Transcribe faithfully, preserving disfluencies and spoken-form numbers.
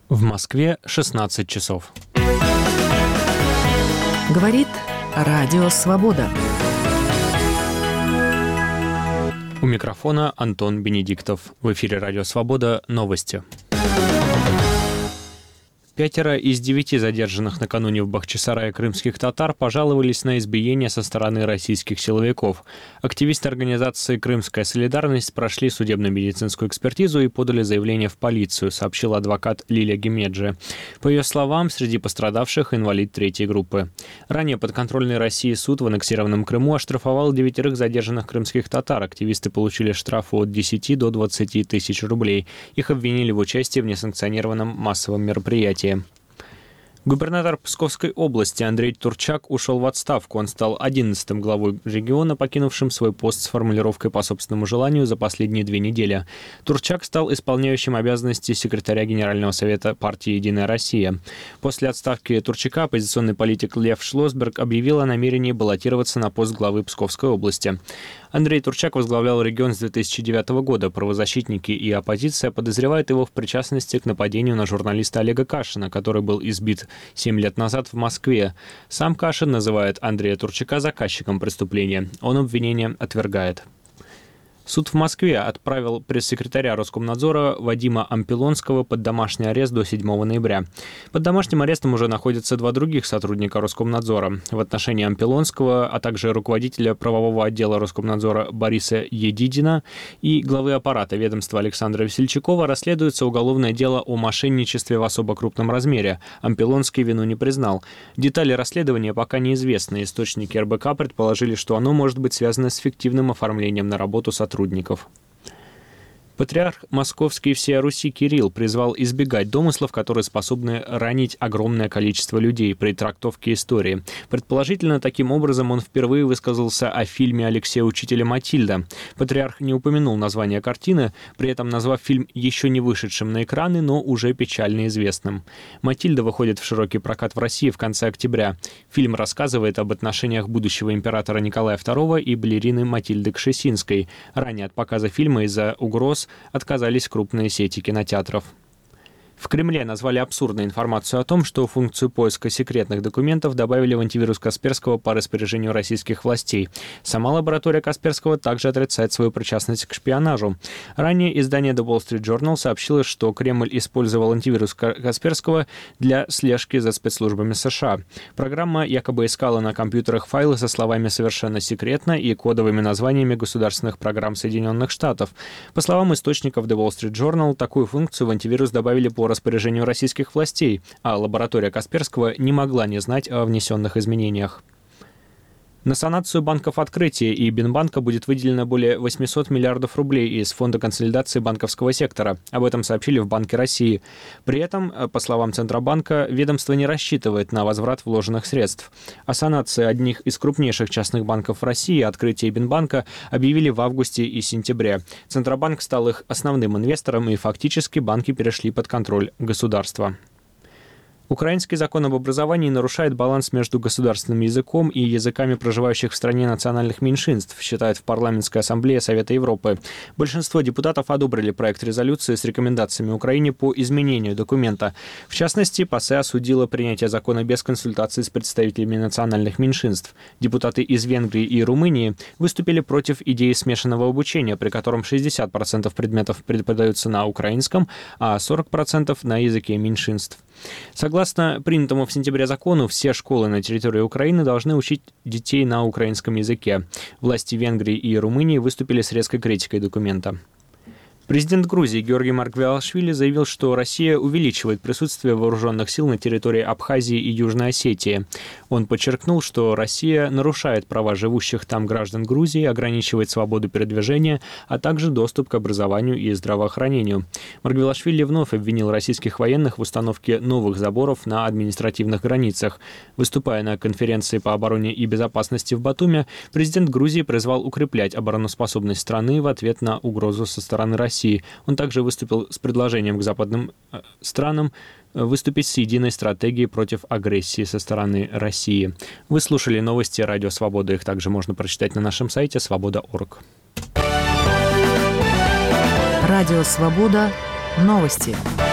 В Москве шестнадцать часов. Говорит Радио Свобода. У микрофона Антон Бенедиктов. В эфире Радио Свобода. Новости. Пятеро из девяти задержанных накануне в Бахчисарае крымских татар пожаловались на избиение со стороны российских силовиков. Активисты организации «Крымская солидарность» прошли судебно-медицинскую экспертизу и подали заявление в полицию, сообщил адвокат Лилия Гемеджи. По ее словам, среди пострадавших инвалид третьей группы. Ранее подконтрольный России суд в аннексированном Крыму оштрафовал девятерых задержанных крымских татар. Активисты получили штрафы от десяти до двадцати тысяч рублей. Их обвинили в участии в несанкционированном массовом мероприятии. Губернатор Псковской области Андрей Турчак ушел в отставку. Он стал одиннадцатым главой региона, покинувшим свой пост с формулировкой «по собственному желанию» за последние две недели. Турчак стал исполняющим обязанности секретаря Генерального совета партии «Единая Россия». После отставки Турчака оппозиционный политик Лев Шлосберг объявил о намерении баллотироваться на пост главы Псковской области. Андрей Турчак возглавлял регион с две тысячи девятого года. Правозащитники и оппозиция подозревают его в причастности к нападению на журналиста Олега Кашина, который был избит семь лет назад в Москве. Сам Кашин называет Андрея Турчака заказчиком преступления. Он обвинение отвергает. Суд в Москве отправил пресс-секретаря Роскомнадзора Вадима Ампилонского под домашний арест до седьмого ноября. Под домашним арестом уже находятся два других сотрудника Роскомнадзора. В отношении Ампилонского, а также руководителя правового отдела Роскомнадзора Бориса Едидина и главы аппарата ведомства Александра Весельчакова расследуется уголовное дело о мошенничестве в особо крупном размере. Ампилонский вину не признал. Детали расследования пока неизвестны. Источники эр бэ ка предположили, что оно может быть связано с фиктивным оформлением на работу сотрудников. Патриарх Московский всея Руси Кирилл призвал избегать домыслов, которые способны ранить огромное количество людей при трактовке истории. Предположительно, таким образом он впервые высказался о фильме Алексея Учителя «Матильда». Патриарх не упомянул название картины, при этом назвав фильм еще не вышедшим на экраны, но уже печально известным. «Матильда» выходит в широкий прокат в России в конце октября. Фильм рассказывает об отношениях будущего императора Николая второго и балерины Матильды Кшесинской. Ранее от показа фильма из-за угроз отказались крупные сети кинотеатров. В Кремле назвали абсурдной информацию о том, что функцию поиска секретных документов добавили в антивирус Касперского по распоряжению российских властей. Сама лаборатория Касперского также отрицает свою причастность к шпионажу. Ранее издание The Wall Street Journal сообщило, что Кремль использовал антивирус Касперского для слежки за спецслужбами США. Программа якобы искала на компьютерах файлы со словами «совершенно секретно» и кодовыми названиями государственных программ Соединенных Штатов. По словам источников The Wall Street Journal, такую функцию в антивирус добавили по распоряжению российских властей, а лаборатория Касперского не могла не знать о внесенных изменениях. На санацию банков «Открытие» и Бинбанка будет выделено более восемьсот миллиардов рублей из Фонда консолидации банковского сектора. Об этом сообщили в Банке России. При этом, по словам Центробанка, ведомство не рассчитывает на возврат вложенных средств. О санации одних из крупнейших частных банков в России, «Открытие» и Бинбанка, объявили в августе и сентябре. Центробанк стал их основным инвестором, и фактически банки перешли под контроль государства. Украинский закон об образовании нарушает баланс между государственным языком и языками проживающих в стране национальных меньшинств, считает в Парламентской ассамблее Совета Европы. Большинство депутатов одобрили проект резолюции с рекомендациями Украине по изменению документа. В частности, ПАСЕ осудило принятие закона без консультаций с представителями национальных меньшинств. Депутаты из Венгрии и Румынии выступили против идеи смешанного обучения, при котором шестьдесят процентов предметов преподаются на украинском, а сорок процентов на языке меньшинств. Согласно принятому в сентябре закону, все школы на территории Украины должны учить детей на украинском языке. Власти Венгрии и Румынии выступили с резкой критикой документа. Президент Грузии Георгий Маргвелашвили заявил, что Россия увеличивает присутствие вооруженных сил на территории Абхазии и Южной Осетии. Он подчеркнул, что Россия нарушает права живущих там граждан Грузии, ограничивает свободу передвижения, а также доступ к образованию и здравоохранению. Маргвелашвили вновь обвинил российских военных в установке новых заборов на административных границах. Выступая на конференции по обороне и безопасности в Батуми, президент Грузии призвал укреплять обороноспособность страны в ответ на угрозу со стороны России. Он также выступил с предложением к западным странам выступить с единой стратегией против агрессии со стороны России. Вы слушали новости Радио Свобода. Их также можно прочитать на нашем сайте свобода точка орг. Радио Свобода. Новости.